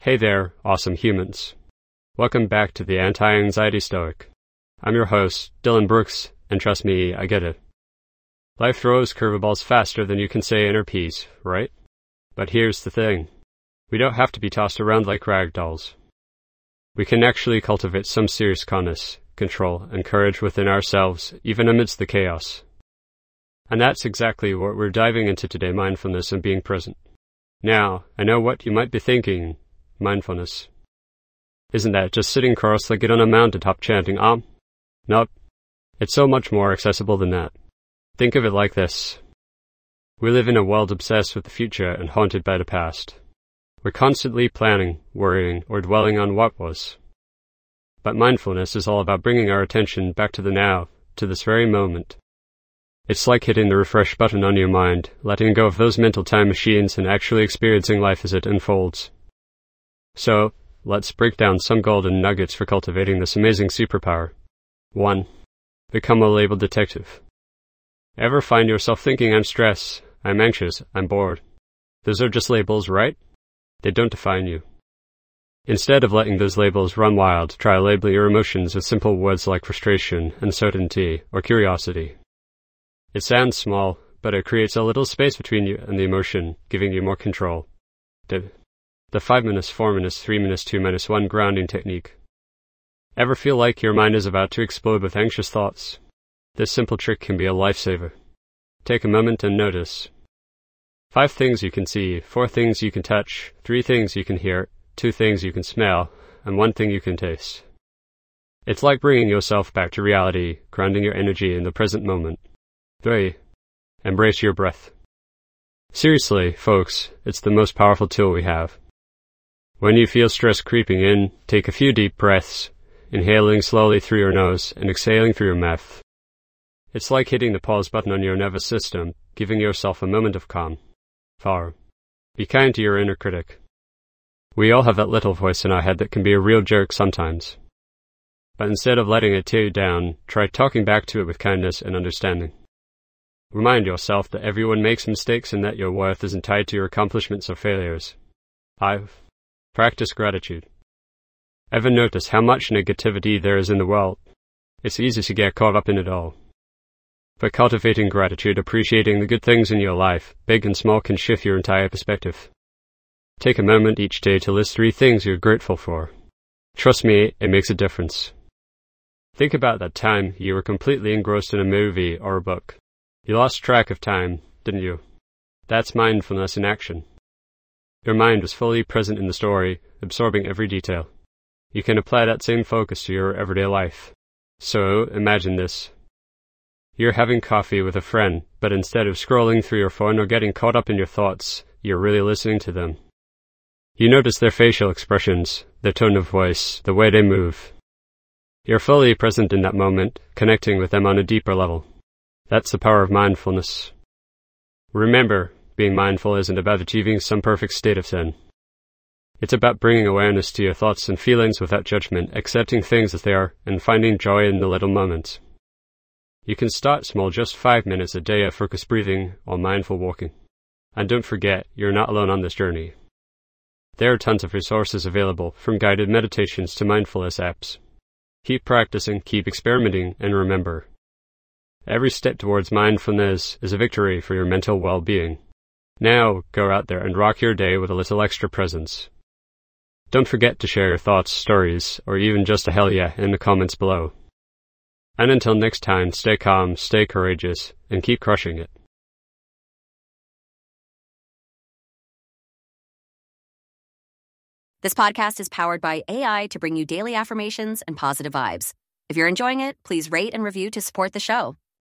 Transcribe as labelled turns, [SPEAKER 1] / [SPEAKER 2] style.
[SPEAKER 1] Hey there, awesome humans. Welcome back to the Anti-Anxiety Stoic. I'm your host, Dylan Brooks, and trust me, I get it. Life throws curveballs faster than you can say inner peace, right? But here's the thing. We don't have to be tossed around like rag dolls. We can actually cultivate some serious calmness, control, and courage within ourselves, even amidst the chaos. And that's exactly what we're diving into today, mindfulness and being present. Now, I know what you might be thinking. Mindfulness. Isn't that just sitting cross-legged on a mountaintop chanting Om? Nope. It's so much more accessible than that. Think of it like this. We live in a world obsessed with the future and haunted by the past. We're constantly planning, worrying, or dwelling on what was. But mindfulness is all about bringing our attention back to the now, to this very moment. It's like hitting the refresh button on your mind, letting go of those mental time machines and actually experiencing life as it unfolds. So, let's break down some golden nuggets for cultivating this amazing superpower. 1. Become a labeled detective. Ever find yourself thinking I'm stressed, I'm anxious, I'm bored? Those are just labels, right? They don't define you. Instead of letting those labels run wild, try labeling your emotions with simple words like frustration, uncertainty, or curiosity. It sounds small, but it creates a little space between you and the emotion, giving you more control. The 5 minutes, 4 minutes, 3 minutes, 2 minutes, 1 grounding technique. Ever feel like your mind is about to explode with anxious thoughts? This simple trick can be a lifesaver. Take a moment and notice. 5 things you can see, 4 things you can touch, 3 things you can hear, 2 things you can smell, and 1 thing you can taste. It's like bringing yourself back to reality, grounding your energy in the present moment. 3. Embrace your breath. Seriously, folks, it's the most powerful tool we have. When you feel stress creeping in, take a few deep breaths, inhaling slowly through your nose and exhaling through your mouth. It's like hitting the pause button on your nervous system, giving yourself a moment of calm. 4. Be kind to your inner critic. We all have that little voice in our head that can be a real jerk sometimes. But instead of letting it tear you down, try talking back to it with kindness and understanding. Remind yourself that everyone makes mistakes and that your worth isn't tied to your accomplishments or failures. 5. Practice gratitude. Ever notice how much negativity there is in the world? It's easy to get caught up in it all. But cultivating gratitude, appreciating the good things in your life, big and small, can shift your entire perspective. Take a moment each day to list 3 things you're grateful for. Trust me, it makes a difference. Think about that time you were completely engrossed in a movie or a book. You lost track of time, didn't you? That's mindfulness in action. Your mind was fully present in the story, absorbing every detail. You can apply that same focus to your everyday life. So, imagine this. You're having coffee with a friend, but instead of scrolling through your phone or getting caught up in your thoughts, you're really listening to them. You notice their facial expressions, their tone of voice, the way they move. You're fully present in that moment, connecting with them on a deeper level. That's the power of mindfulness. Remember, being mindful isn't about achieving some perfect state of zen. It's about bringing awareness to your thoughts and feelings without judgment, accepting things as they are, and finding joy in the little moments. You can start small, just 5 minutes a day of focused breathing or mindful walking. And don't forget, you're not alone on this journey. There are tons of resources available, from guided meditations to mindfulness apps. Keep practicing, keep experimenting, and remember, every step towards mindfulness is a victory for your mental well-being. Now, go out there and rock your day with a little extra presence. Don't forget to share your thoughts, stories, or even just a hell yeah in the comments below. And until next time, stay calm, stay courageous, and keep crushing it.
[SPEAKER 2] This podcast is powered by AI to bring you daily affirmations and positive vibes. If you're enjoying it, please rate and review to support the show.